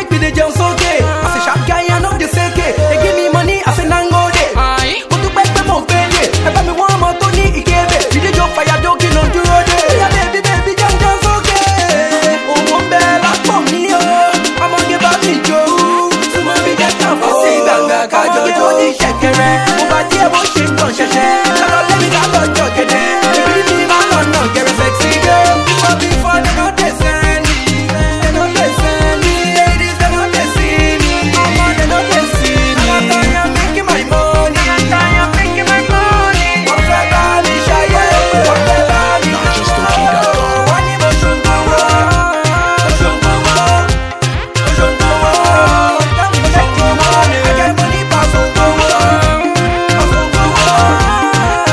make me the Jones okay. I say sharp guy, I know the sake. They give me money, I say nango day. Go to back my mouth, baby. I buy me one more Tony Ikebe. You did your fire joking on the road. Yeah, baby, Jones okay. Oh, one bell, I come me, oh. I'm gonna give a me Joe. Someone be that tough. I say, Ganga, Kajo, Jody, Shekere. Over there, Washington, Sheshe. Let me go, Jogger. Baby, me, my Lord, no, get a sexy girl. Before they know they send me. They know they send me. Ladies, they know they see me. They know they see me. I'm making my money. I'm making my money. What the body, shy, what the body. One emotion go on. Emotion go on. Emotion go on. I'm making money. I get money, pass on go on. Pass on go on.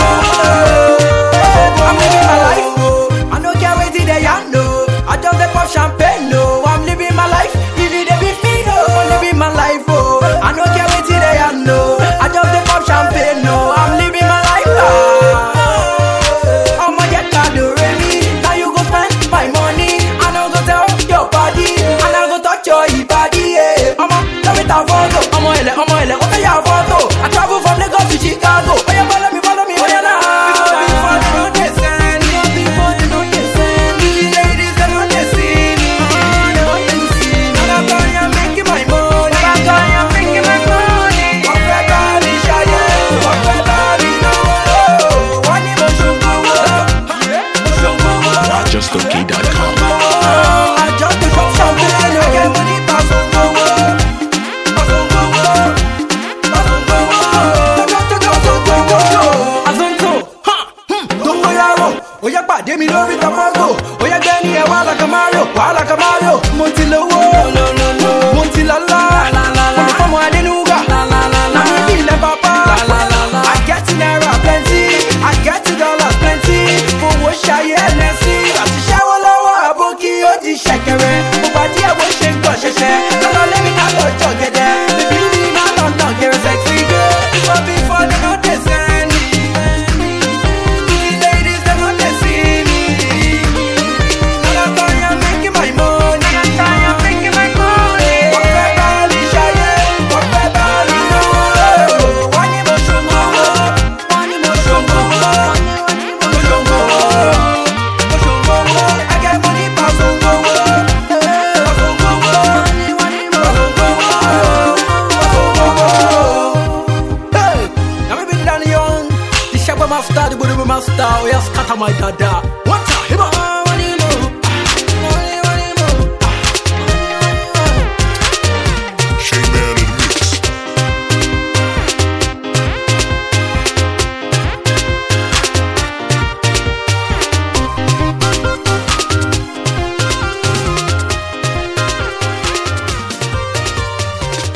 I'm living my life. I don't care what it is, I know. I just dey pop champagne, no. I'm living my life. Living the big feel, I'm living my life, oh. I don't care what it is, I know. I just dey pop champagne, no. I'm living my life, I'ma get card already. Now you go spend my money. I don't go tell your body. And I go touch your body, yeah. Let me take a photo. I'ma ele, what your photo? I travel from Lagos to Chicago. Oh, yeah, follow me, oh, yeah, now. Before they know they send me. Before they know they send me. Ladies, they know they see me. They know they see me. And I'm making my money. I'm making my money. What the body, shy, what the body, no. One emotion go on. Emotion go on. RogerStokey.com. I just to drop champagne. I get money, pass on go on. Pass on go on. Pass on go on. Azonto, ha, don't go yaro. Oya pàdé mi lórí Tafago. Oya gbẹ́ni ẹ̀ wá like a Mario. Mo ti lówó, mo ti lọ́lá. Mo ti fọ́mọ Adénúgà. Na mi bí ilẹ̀ bàbá. I get naira plenty. I get dollars plenty. Fowó ṣayé ẹlẹ́sìn. Àti ṣẹ́wó lọ́wọ́ àbókí ó di ṣẹ̀kẹ̀rẹ̀. Mo bá díẹ̀ bó ṣe ń gbọ̀n ṣẹ̀ṣẹ̀. Lọ́lọ́ lẹ́mi ká lọ jọ gẹ̀dẹ̀. Bíbí mi máa London kẹrẹ sexy girl. Before they know they send me. Ladies, they know they see me. Now I'm making my money. I'm making my money. What the body, shy, what the body, no. One emotion go on. One emotion go on. Emotion go on. Emotion go on. I get money, pass on go on. Pass on go on. Pass on go on. Pass on go on. Hey, now me been down young. The shabba master, the booty master. Oh yeah, scatter my dada.